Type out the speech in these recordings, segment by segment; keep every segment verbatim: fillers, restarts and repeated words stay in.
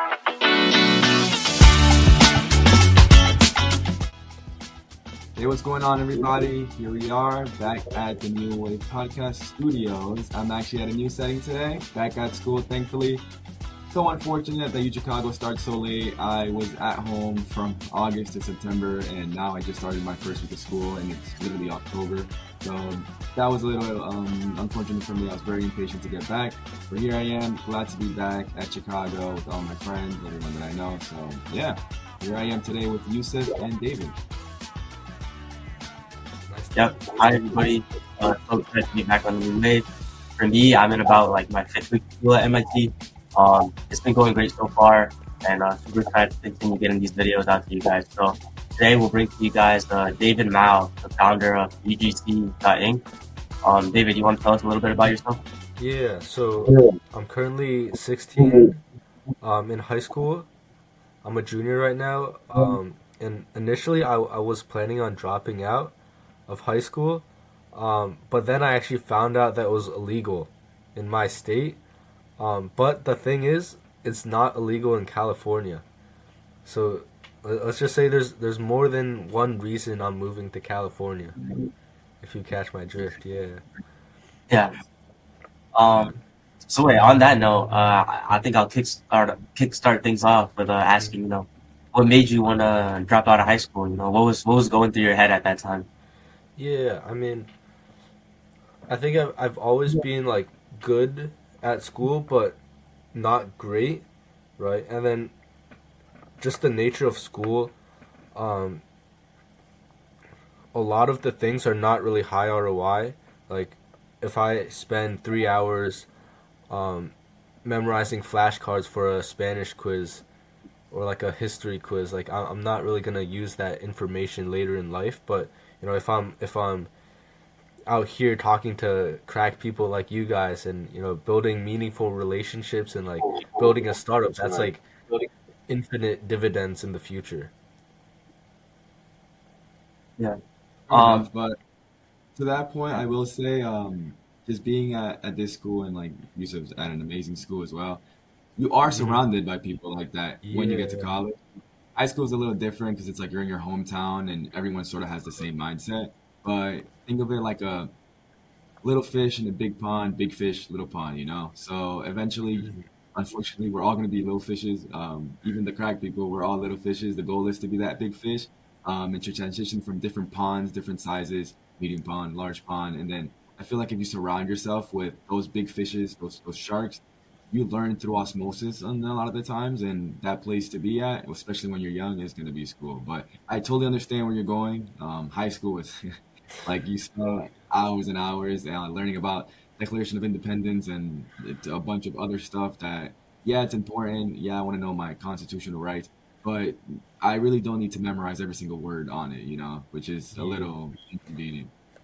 Hey, what's going on, everybody? Here we are, back at the New Wave Podcast Studios. I'm actually at a new setting today, back at school, thankfully. So unfortunate that U Chicago starts so late. I was at home from August to September, and now I just started my first week of school, and it's literally October. So that was a little um, unfortunate for me. I was very impatient to get back, but here I am, glad to be back at Chicago with all my friends, everyone that I know. So yeah, here I am today with Yusuf and David. Yep. Hi, everybody. Uh, so excited to be back on the New Wave. For me, I'm in about like my fifth week of school at M I T. Um, it's been going great so far, and uh, super excited to continue getting these videos out to you guys. So today we'll bring to you guys uh, David Mao, the founder of U G C dot Inc. Um, David, you want to tell us a little bit about yourself? Yeah, so I'm currently sixteen, um, in high school. I'm a junior right now, um, and initially I, I was planning on dropping out of high school, um, but then I actually found out that it was illegal in my state. Um, but the thing is, it's not illegal in California. So let's just say there's there's more than one reason I'm moving to California. If you catch my drift, yeah. Yeah. Um. So wait, on that note, uh, I I think I'll kickstart kickstart things off with uh, asking, you know, what made you want to drop out of high school? You know, what was what was going through your head at that time? Yeah, I mean, I think I've I've always been like good at school, but not great, right? And then just the nature of school, um, a lot of the things are not really high R O I. Like, if I spend three hours um, memorizing flashcards for a Spanish quiz or like a history quiz, like I- I'm not really gonna use that information later in life. But you know, if I'm if I'm out here talking to crack people like you guys, and you know, building meaningful relationships and like building a startup, that's like infinite dividends in the future. Yeah. Fair Um. enough, but to that point, I will say, um, just being at, at this school, and like Yusuf's at an amazing school as well, you are Mhm. surrounded by people like that when you get to Yeah. college. High school is a little different because it's like you're in your hometown and everyone sort of has the same mindset. But think of it like a little fish in a big pond, big fish, little pond, you know? So eventually, Mhm. unfortunately, we're all going to be little fishes. Um, even the crack people, we're all little fishes. The goal is to be that big fish, um, and to transition from different ponds, different sizes, medium pond, large pond. And then I feel like if you surround yourself with those big fishes, those, those sharks, you learn through osmosis on a lot of the times, and that place to be at, especially when you're young, is going to be school. But I totally understand where you're going. Um, high school is like you spend hours and hours uh, learning about Declaration of Independence and it, a bunch of other stuff that, yeah, it's important. Yeah, I want to know my constitutional rights, but I really don't need to memorize every single word on it, you know, which is a Yeah. little inconvenient.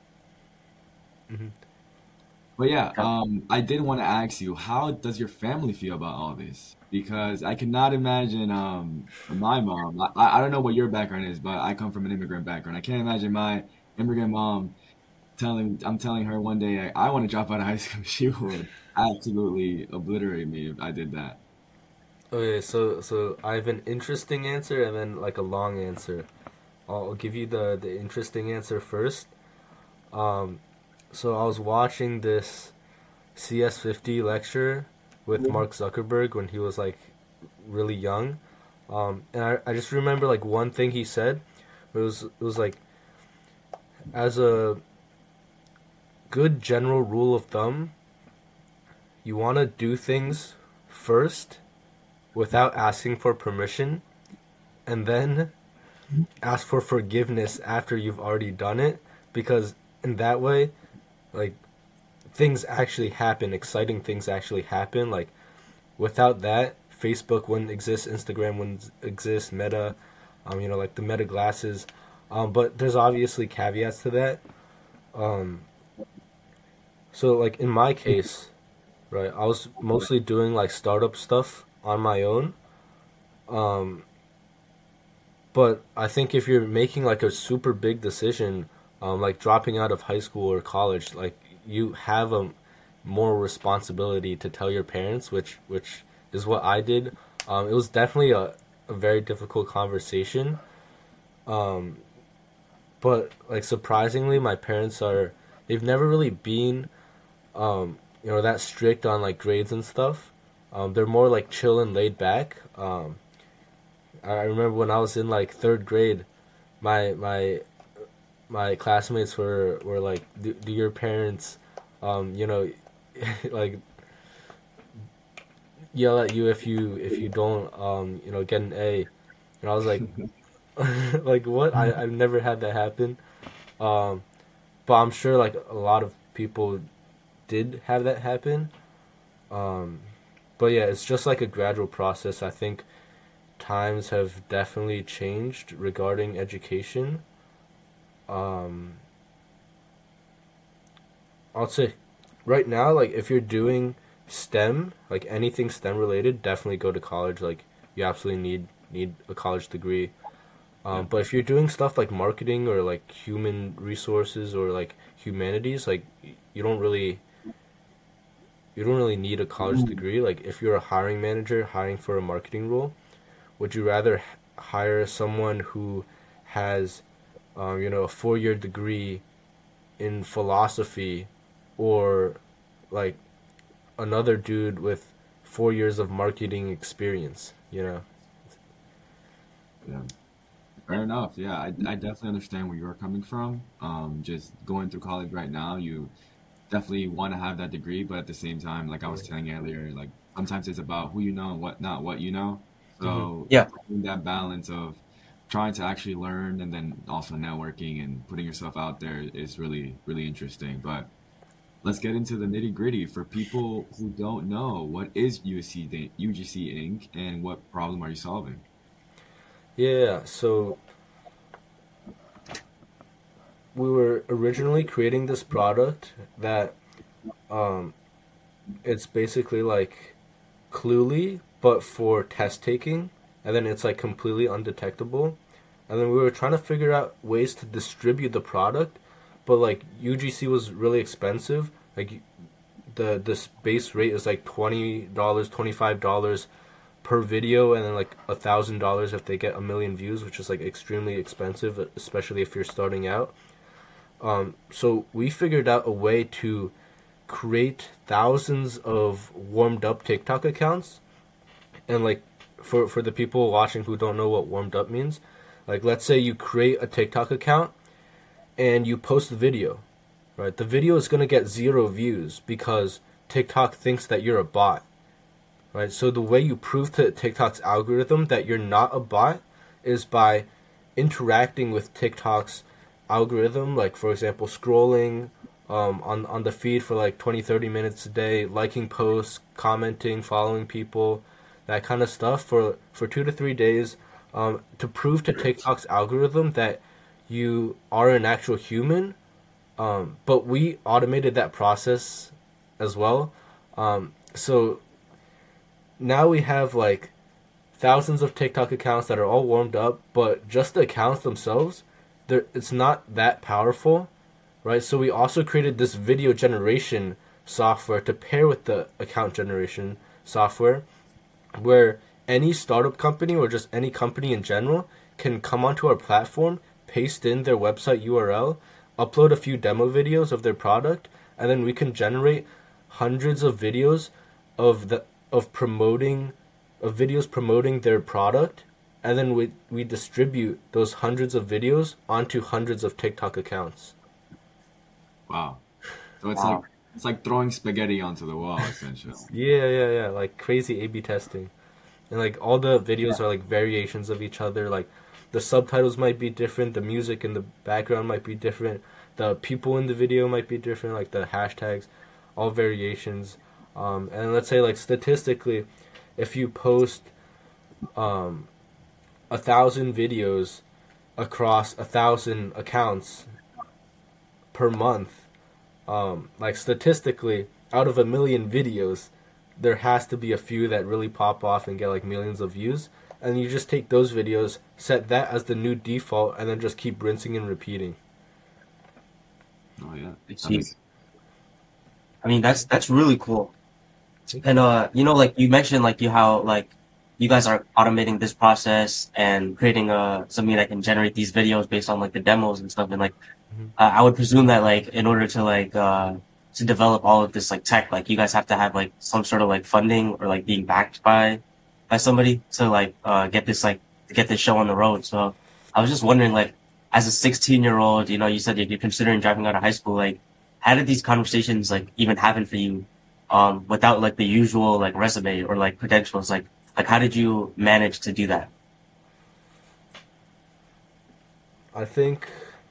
Mhm. But yeah, Okay. um, I did want to ask you, how does your family feel about all this? Because I cannot imagine um, my mom. I, I don't know what your background is, but I come from an immigrant background. I can't imagine my immigrant mom telling I'm telling her one day I, I want to drop out of high school. She would absolutely obliterate me if I did that. Okay, so so I have an interesting answer and then like a long answer. I'll, I'll give you the the interesting answer first. Um, so I was watching this C S fifty lecture with Mark Zuckerberg when he was like really young. Um, and I, I just remember like one thing he said. It was it was like, as a good general rule of thumb, you want to do things first without asking for permission, and then ask for forgiveness after you've already done it, because in that way, like, things actually happen, exciting things actually happen. Like, without that, Facebook wouldn't exist, Instagram wouldn't exist, Meta, um, you know, like the Meta glasses. Um, but there's obviously caveats to that. Um, so like in my case, right, I was mostly doing like startup stuff on my own. Um, but I think if you're making like a super big decision, um, like dropping out of high school or college, like you have a more responsibility to tell your parents, which which is what I did. Um, it was definitely a, a very difficult conversation. Um, but like surprisingly, my parents are they've never really been um, you know that strict on like grades and stuff. Um, they're more like chill and laid back. Um, I remember when I was in like third grade, my my my classmates were were like, "Do, do your parents, um, you know, like yell at you if you if you don't um you know get an A?" And I was like, like what? I I've never had that happen. Um, but I'm sure like a lot of people did have that happen. Um, but yeah, it's just like a gradual process. I think times have definitely changed regarding education. Um, I'll say right now, like if you're doing STEM, like anything STEM related, definitely go to college. Like you absolutely need need a college degree. Yeah. Um, but if you're doing stuff like marketing or like human resources or like humanities, like y- you don't really you don't really need a college degree. Like if you're a hiring manager hiring for a marketing role, would you rather h- hire someone who has um, you know, a four year degree in philosophy or like another dude with four years of marketing experience, you know? Yeah. Fair enough. Yeah, I, I definitely understand where you're coming from. Um, just going through college right now, you definitely want to have that degree, but at the same time, like I was telling you earlier, like sometimes it's about who you know and what not what you know. Mm-hmm. So Yeah. finding that balance of trying to actually learn and then also networking and putting yourself out there is really, really interesting. But let's get into the nitty gritty. For people who don't know, what is U S C, the U G C Inc and what problem are you solving? Yeah, so we were originally creating this product that um, it's basically like Cluely, but for test taking, and then it's like completely undetectable. And then we were trying to figure out ways to distribute the product, but like U G C was really expensive. Like the this base rate is like twenty dollars, twenty five dollars per video, and then like a thousand dollars if they get a million views, which is like extremely expensive, especially if you're starting out. Um, so we figured out a way to create thousands of warmed up TikTok accounts, and like for for the people watching who don't know what warmed up means, like let's say you create a TikTok account and you post the video, right? The video is gonna get zero views because TikTok thinks that you're a bot, right? So the way you prove to TikTok's algorithm that you're not a bot is by interacting with TikTok's algorithm, like for example, scrolling um, on on the feed for like twenty thirty minutes a day, liking posts, commenting, following people, that kind of stuff for for two to three days, um, to prove to TikTok's algorithm that you are an actual human. Um, but we automated that process as well. Um, so now we have like thousands of TikTok accounts that are all warmed up, but just the accounts themselves, they're, it's not that powerful, right? So we also created this video generation software to pair with the account generation software, where any startup company or just any company in general can come onto our platform, paste in their website U R L, upload a few demo videos of their product, and then we can generate hundreds of videos of the of promoting of videos promoting their product, and then we we distribute those hundreds of videos onto hundreds of TikTok accounts. Wow. So it's like Wow. it's like throwing spaghetti onto the wall essentially. Yeah, yeah, yeah, like crazy A B testing. And like all the videos Yeah. are like variations of each other. Like the subtitles might be different, the music in the background might be different, the people in the video might be different, like the hashtags, all variations. Um, and let's say like statistically, if you post um, a thousand videos across a thousand accounts per month, um, like statistically, out of a million videos, there has to be a few that really pop off and get like millions of views. And you just take those videos, set that as the new default, and then just keep rinsing and repeating. Oh yeah. I That see. makes I mean, that's that's really cool. And uh, you know, like you mentioned, like you how like you guys are automating this process and creating a something that can generate these videos based on like the demos and stuff. And like, Mhm. uh, I would presume that like in order to like uh to develop all of this like tech, like you guys have to have like some sort of like funding or like being backed by by somebody to like uh get this like to get this show on the road. So I was just wondering, like, as a sixteen year old, you know, you said you're considering dropping out of high school. Like, how did these conversations like even happen for you, um, without like the usual like resume or like credentials? Like, like how did you manage to do that? I think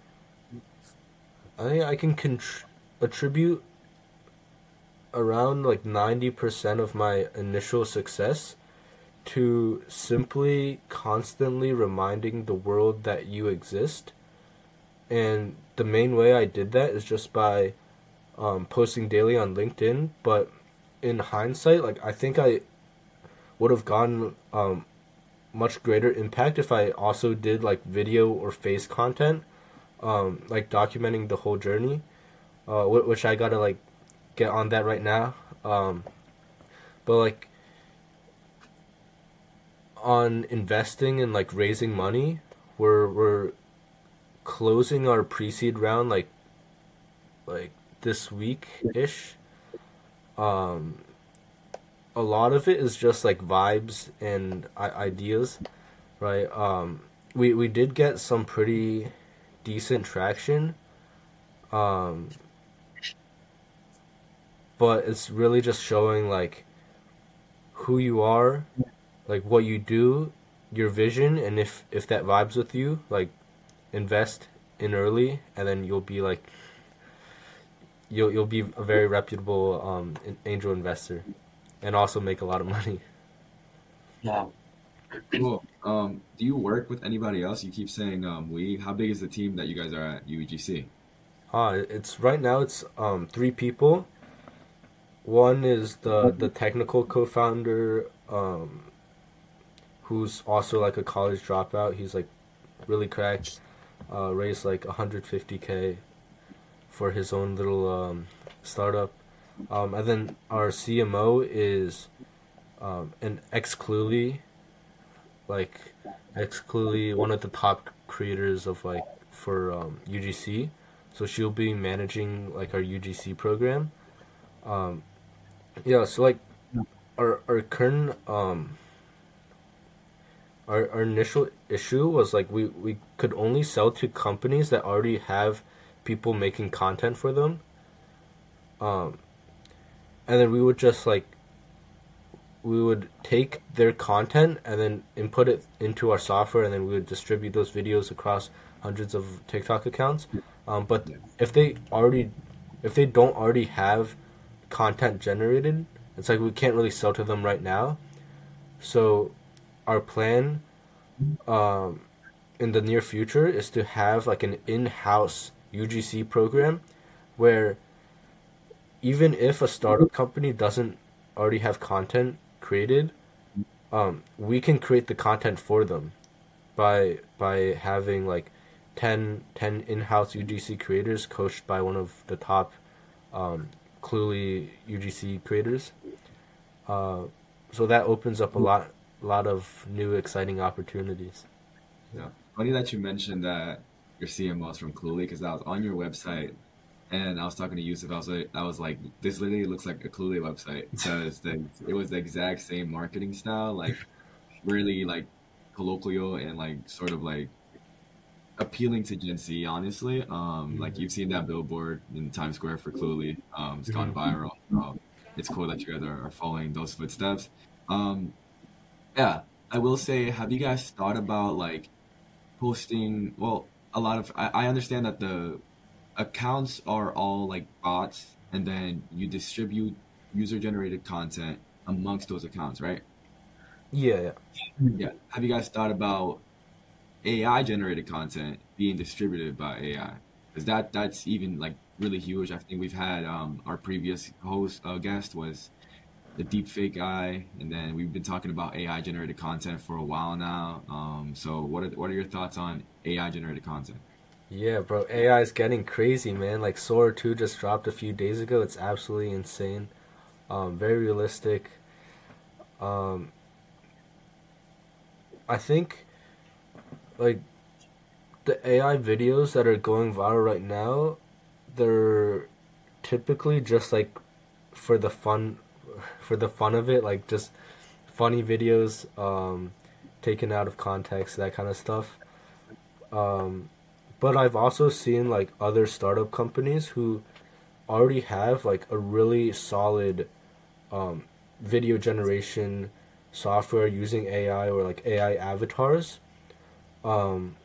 I think I can contr- attribute around like ninety percent of my initial success to simply constantly reminding the world that you exist. And the main way I did that is just by um, posting daily on LinkedIn. But in hindsight, like I think I would have gotten um, much greater impact if I also did like video or face content, um, like documenting the whole journey, uh, wh- which I gotta like get on that right now. Um, but like on investing and like raising money, we're we're closing our pre-seed round like like this week ish. Um, a lot of it is just like vibes and I- ideas, right? Um, we we did get some pretty decent traction, um, but it's really just showing like who you are, like what you do, your vision, and if if that vibes with you, like invest in early, and then you'll be like you'll you'll be a very reputable um angel investor, and also make a lot of money. Yeah. Cool. Um, do you work with anybody else? You keep saying um we. How big is the team that you guys are at U E G C? Uh, it's right now it's um three people. One is the the technical co-founder, um, who's also like a college dropout. He's like really cracked. Uh, raised like one hundred fifty k for his own little um, startup. Um, and then our C M O is um, an ex Cluely, like ex Cluely, one of the top creators of like for um, U G C. So she'll be managing like our U G C program. Um, yeah, so like our our current um our, our initial issue was like we, we could only sell to companies that already have people making content for them. Um, and then we would just like we would take their content and then input it into our software, and then we would distribute those videos across hundreds of TikTok accounts. Um, but Yeah. if they already if they don't already have content generated, it's like we can't really sell to them right now. So our plan um, in the near future is to have like an in-house U G C program where even if a startup company doesn't already have content created, um, we can create the content for them by by having like ten, ten in-house U G C creators coached by one of the top um, Cluely U G C creators. Uh, so that opens up a lot lot of new exciting opportunities. Yeah. Funny that you mentioned that your C M O is from Cooley because I was on your website and I was talking to Yusuf. I was like, I was like, this literally looks like a Cooley website because the it was the exact same marketing style, like really like colloquial and like sort of like appealing to Gen Z, honestly. Um, like you've seen that billboard in Times Square for Cluely. Um, it's gone Mm-hmm. viral. Um, it's cool that you guys are, are following those footsteps. Um, yeah, I will say, have you guys thought about like posting? Well, a lot of I, I understand that the accounts are all like bots, and then you distribute user generated content amongst those accounts, right? Yeah, yeah. Yeah. Have you guys thought about A I generated content being distributed by A I? Because that that's even like really huge. I think we've had um our previous host uh, guest was the deepfake guy, and then we've been talking about A I generated content for a while now. Um, so what are what are your thoughts on A I generated content? Yeah, bro. A I is getting crazy, man. Like Sora two just dropped a few days ago. It's absolutely insane. Um, very realistic. Um, I think like the A I videos that are going viral right now, they're typically just like for the fun for the fun of it, like just funny videos um taken out of context, that kind of stuff. Um but I've also seen like other startup companies who already have like a really solid um video generation software using A I or like A I avatars. Um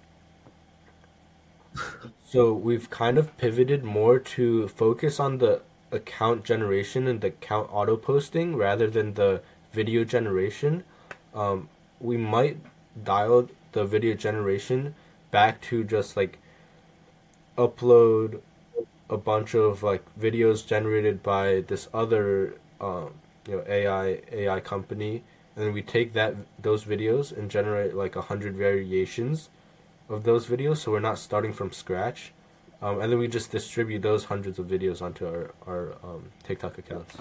So we've kind of pivoted more to focus on the account generation and the account auto posting rather than the video generation. Um, we might dial the video generation back to just like upload a bunch of like videos generated by this other um, you know A I A I company, and then we take that those videos and generate like a hundred variations of those videos, so we're not starting from scratch. Um, and then we just distribute those hundreds of videos onto our, our um, TikTok accounts.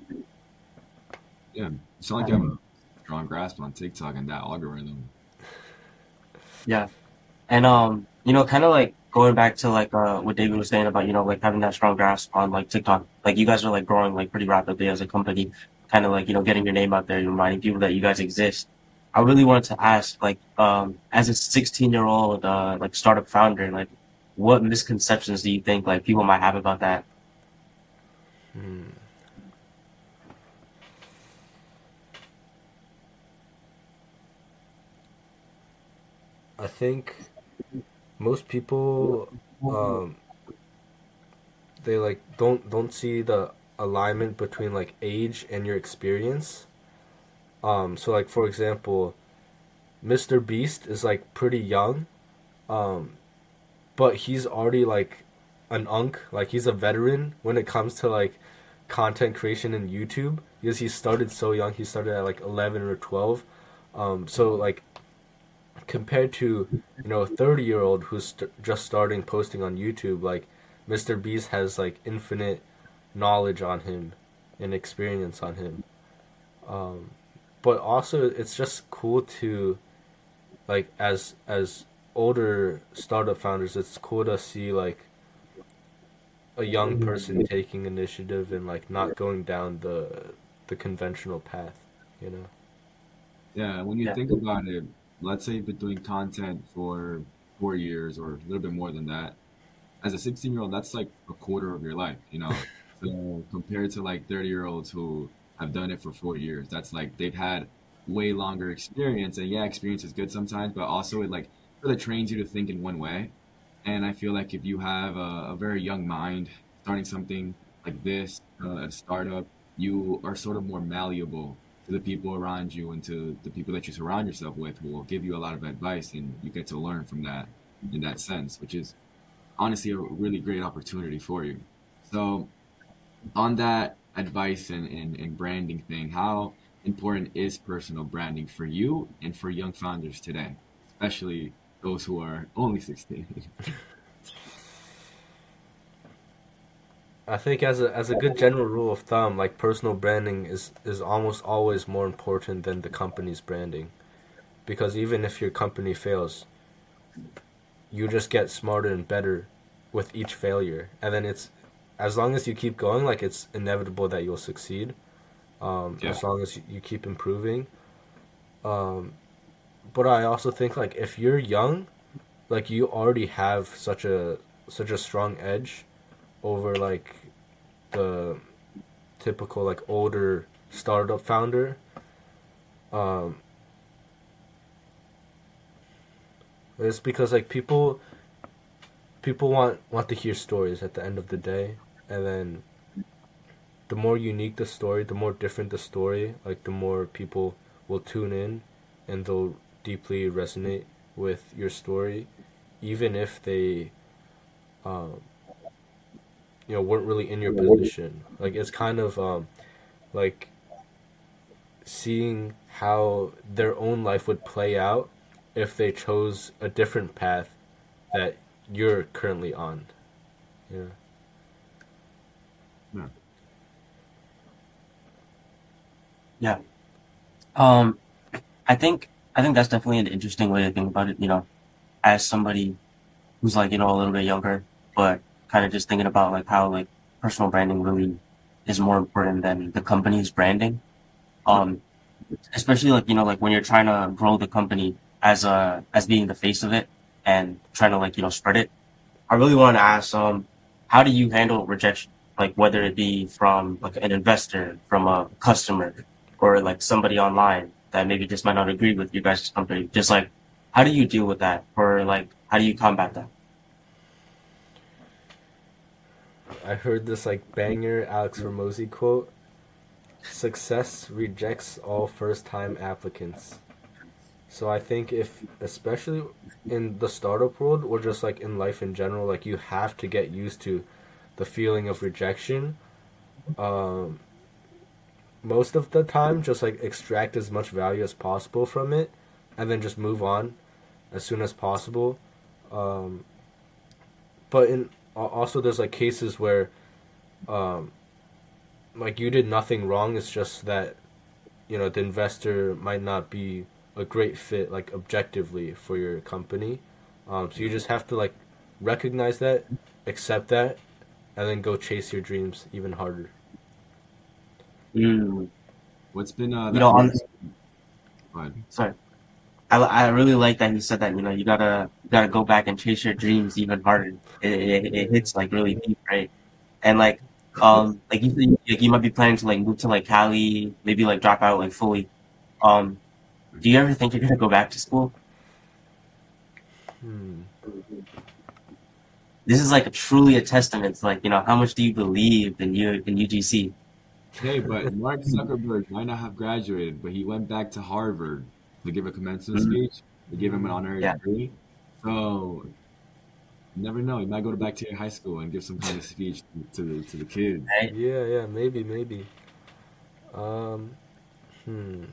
Yeah, it's not like you have a strong grasp on TikTok and that algorithm. Yeah. And um, you know, kind of like going back to like uh what David was saying about, you know, like having that strong grasp on like TikTok. Like you guys are like growing like pretty rapidly as a company, kind of like, you know, getting your name out there, reminding people that you guys exist. I really wanted to ask, like, um, as a sixteen year old uh like startup founder, like what misconceptions do you think like people might have about that? Hmm. I think most people um, they like don't don't see the alignment between like age and your experience. Um, so like for example, mister Beast is like pretty young, um, but he's already like an unk, like he's a veteran when it comes to like content creation in YouTube because he started so young. He started at like eleven or twelve. Um, so like compared to you know a thirty year old who's st- just starting posting on YouTube, like mister Beast has like infinite knowledge on him and experience on him. Um, but also it's just cool to like as as older startup founders, it's cool to see like a young person taking initiative and like not going down the the conventional path, you know. Yeah, when you Yeah. think about it, let's say you've been doing content for four years or a little bit more than that. As a sixteen year old, that's like a quarter of your life, you know? So compared to like thirty year olds who have done it for four years, that's like they've had way longer experience. And yeah, experience is good sometimes, but also it like really trains you to think in one way. And I feel like if you have a, a very young mind starting something like this, uh, a startup, you are sort of more malleable to the people around you and to the people that you surround yourself with who will give you a lot of advice and you get to learn from that in that sense, which is honestly a really great opportunity for you. So on that advice and, and, and branding thing, how important is personal branding for you and for young founders today, especially those who are only sixteen? I think as a as a good general rule of thumb, like personal branding is is almost always more important than the company's branding because even if your company fails, you just get smarter and better with each failure, and then it's as long as you keep going, like it's inevitable that you'll succeed. Um, Yeah. as long as you, you keep improving. Um, but I also think like if you're young, like you already have such a such a strong edge over like the typical like older startup founder. Um, it's because like people people want want to hear stories at the end of the day, and then the more unique the story, the more different the story, like the more people will tune in and they'll deeply resonate with your story, even if they, um, you know, weren't really in your position. Like it's kind of um, like seeing how their own life would play out if they chose a different path that you're currently on. Yeah. Yeah. Yeah. Um, I think I think that's definitely an interesting way to think about it. You know, as somebody who's like you know a little bit younger, but kind of just thinking about like how like personal branding really is more important than the company's branding. Um, especially like you know like when you're trying to grow the company as a as being the face of it and trying to like you know spread it. I really want to ask um how do you handle rejection, like whether it be from like an investor, from a customer, or like somebody online that maybe just might not agree with your guys' company. Just like how do you deal with that, or like how do you combat that? I heard this like banger Alex Ramosi quote: "Success rejects all first-time applicants." So I think if, especially in the startup world or just like in life in general, like you have to get used to the feeling of rejection. Um, Most of the time, just like extract as much value as possible from it, and then just move on as soon as possible. Um, but in also there's like cases where um, like you did nothing wrong. It's just that you know the investor might not be a great fit like objectively for your company. Um, so you just have to like recognize that, accept that, and then go chase your dreams even harder. Mm, What's been uh, you that know, on most? Go ahead. sorry, I, I really like that you said that. You know, you gotta you gotta go back and chase your dreams even harder. It, it, it hits like really deep, right? And like um like you said, like, you might be planning to like move to like Cali, maybe like drop out like fully. Um, do you ever think you're gonna go back to school? Hmm. This is like a, truly a testament to like you know how much do you believe in you in U G C? Okay, but Mark Zuckerberg might not have graduated, but he went back to Harvard to give a commencement Mhm. speech. They gave him an honorary Yeah, degree. So you never know. You might go back to your high school and give some kind of speech to the to the kids. right. Yeah, yeah, maybe, maybe. Um, hmm.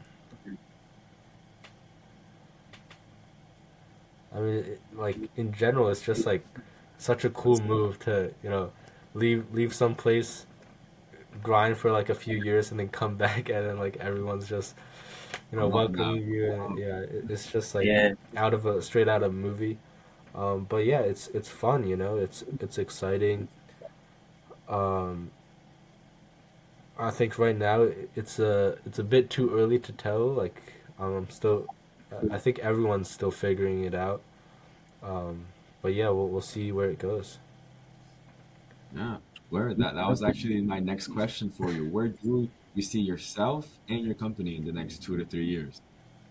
I mean, it, like in general, it's just like such a cool move to you know leave leave some place, grind for like a few years, and then come back, and then like everyone's just you know Come now. welcoming you, and yeah, it, it's just like Yeah. out of a straight out of a movie. Um, but yeah, it's it's fun, you know, it's it's exciting. Um, I think right now it's a it's a bit too early to tell. Like um, I'm still, I think everyone's still figuring it out. Um, but yeah, we'll we'll see where it goes. Yeah. Where that that was actually my next question for you. Where do you see yourself and your company in the next two to three years?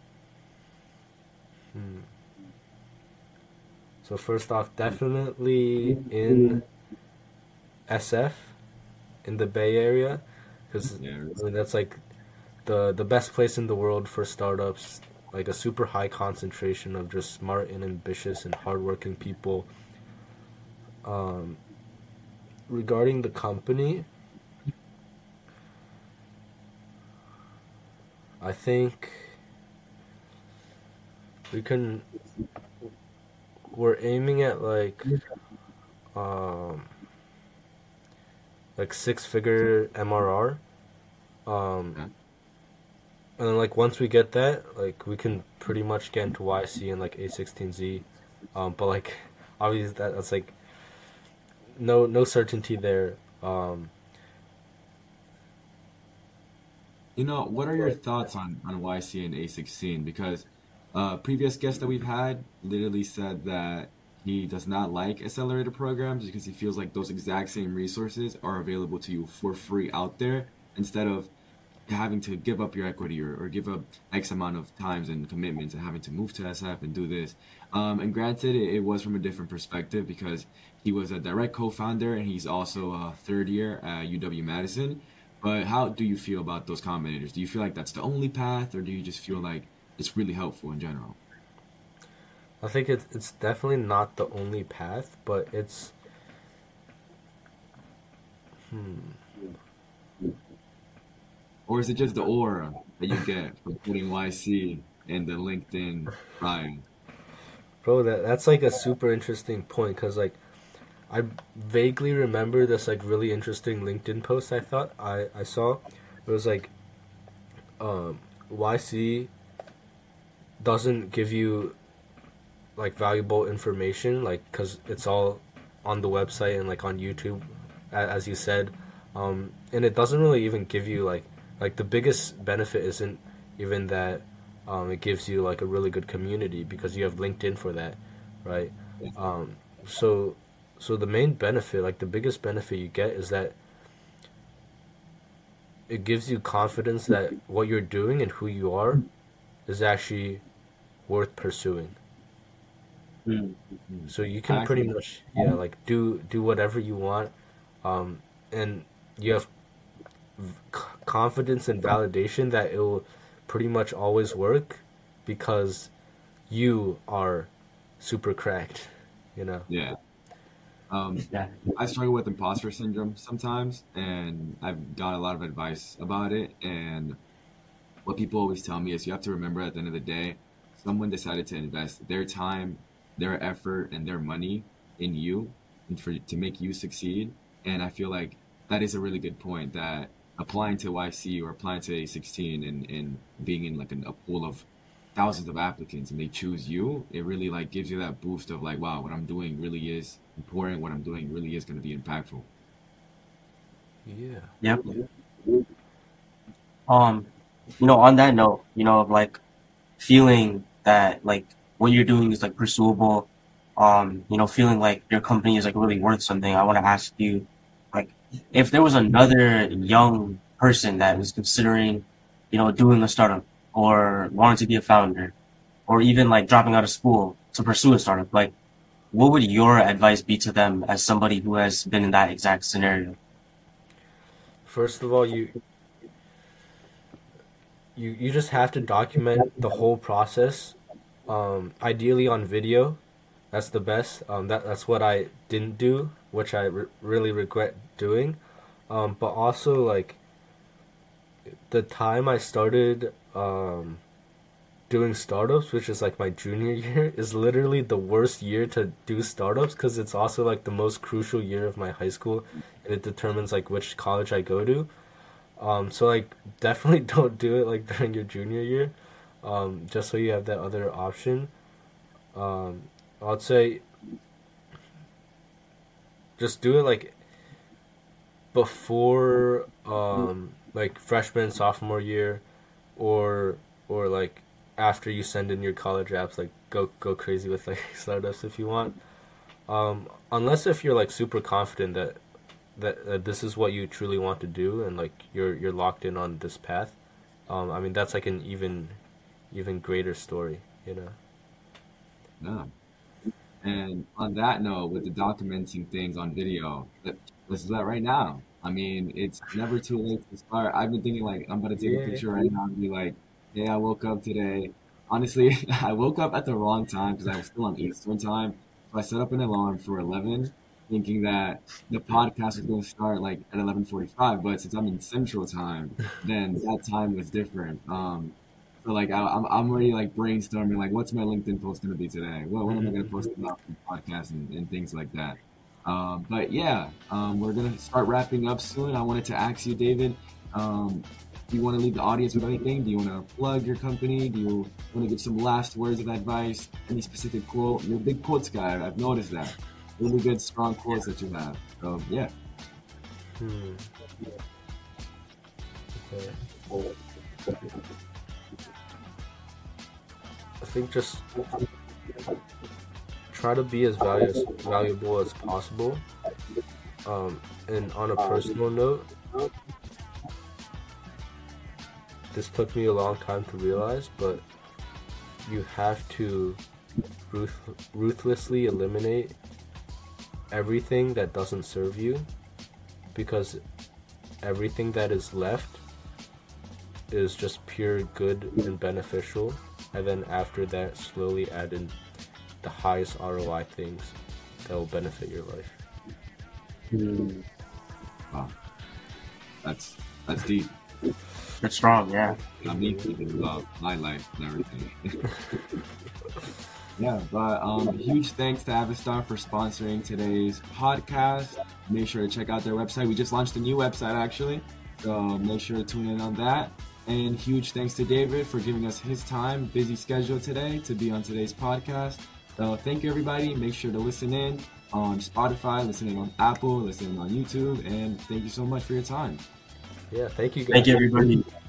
Hmm. So first off, definitely in S F in the Bay Area, because Yeah. I mean that's like the the best place in the world for startups. Like a super high concentration of just smart and ambitious and hardworking people. Um, Regarding the company, I think we can. We're aiming at like um like six figure M R R. Um, Yeah. and then like once we get that, like we can pretty much get into Y C and like A sixteen Z. Um, but like obviously that that's like no no certainty there. Um, You know, what are your thoughts on on Y C and A sixteen? Because uh, previous guest that we've had literally said that he does not like accelerator programs because he feels like those exact same resources are available to you for free out there instead of having to give up your equity or, or give up X amount of times and commitments and having to move to S F and do this. Um, and granted, it, it was from a different perspective because he was a direct co-founder and he's also a third year at U W Madison. But how do you feel about those combinators? Do you feel like that's the only path, or do you just feel like it's really helpful in general? I think it's it's definitely not the only path, but it's hmm. Or is it just the aura that you get from putting Y C in the LinkedIn bio? Bro, that that's like a super interesting point because like I vaguely remember this like really interesting LinkedIn post I thought I I saw. It was like um Y C doesn't give you like valuable information, like because it's all on the website and like on YouTube, as you said, um, and it doesn't really even give you like like the biggest benefit isn't even that um, it gives you like a really good community because you have LinkedIn for that, right? Um, so so the main benefit, like the biggest benefit you get is that it gives you confidence that what you're doing and who you are is actually worth pursuing. Mm-hmm. So you can pretty much, yeah, like do do whatever you want, um, and you have v- c- confidence and validation that it will pretty much always work because you are super cracked, you know. Yeah. Um, Yeah. I struggle with imposter syndrome sometimes, and I've got a lot of advice about it. And what people always tell me is you have to remember at the end of the day, someone decided to invest their time, their effort, and their money in you and for to make you succeed. And I feel like that is a really good point that applying to Y C or applying to A sixteen and, and being in like an, a pool of thousands of applicants and they choose you, it really like gives you that boost of like, wow, what I'm doing really is important. What I'm doing really is going to be impactful. Yeah. Yep. Um, you know, on that note, you know, of like feeling that like what you're doing is like pursuable, um, you know, feeling like your company is like really worth something. I want to ask you, like, if there was another young person that was considering, you know, doing a startup or wanting to be a founder, or even like dropping out of school to pursue a startup, like, what would your advice be to them as somebody who has been in that exact scenario? First of all, you you you just have to document the whole process, um, ideally on video. That's the best. Um, that that's what I didn't do, which I re- really regret doing. Um, but also like the time I started um, doing startups, which is like my junior year, is literally the worst year to do startups because it's also like the most crucial year of my high school, and it determines like which college I go to. Um, so like definitely don't do it like during your junior year, um, just so you have that other option. Um, I'd say just do it like before um, like freshman sophomore year, or or like after you send in your college apps. Like go go crazy with like startups if you want. Um, unless if you're like super confident that that, that this is what you truly want to do and like you're you're locked in on this path. Um, I mean that's like an even even greater story, you know. Yeah. And on that note, with the documenting things on video, let- let's do that right now. I mean, it's never too late to start. I've been thinking like I'm about to take a Yeah. picture right now and be like, "Hey, I woke up today." Honestly, I woke up at the wrong time because I was still on Eastern time. So I set up an alarm for eleven, thinking that the podcast was going to start like at eleven forty-five. But since I'm in Central time, then that time was different. Um, so like I, I'm I'm already like brainstorming like what's my LinkedIn post gonna be today? What what am I gonna post about the podcast and, and things like that. Um, but yeah, um, we're gonna start wrapping up soon. I wanted to ask you, David, um, do you want to leave the audience with anything? Do you want to plug your company? Do you want to give some last words of advice? Any specific quote? You're a big quotes guy. I've noticed that. Really good, strong quotes that you have. So yeah. Hmm. Okay. I think just try to be as valuable valuable as possible. Um, and on a personal note, this took me a long time to realize, but you have to ruth- ruthlessly eliminate everything that doesn't serve you, because everything that is left is just pure good and beneficial, and then after that slowly add in the highest R O I things that will benefit your life. Hmm. Wow. That's that's deep. It's strong, yeah. I mean, thinking about my life and everything. Yeah, but um, huge thanks to Avistar for sponsoring today's podcast. Make sure to check out their website. We just launched a new website actually, so make sure to tune in on that. And huge thanks to David for giving us his time, busy schedule today to be on today's podcast. So thank you, everybody. Make sure to listen in on Spotify, listen in on Apple, listen in on YouTube, and thank you so much for your time. Yeah, thank you guys. Thank you, everybody.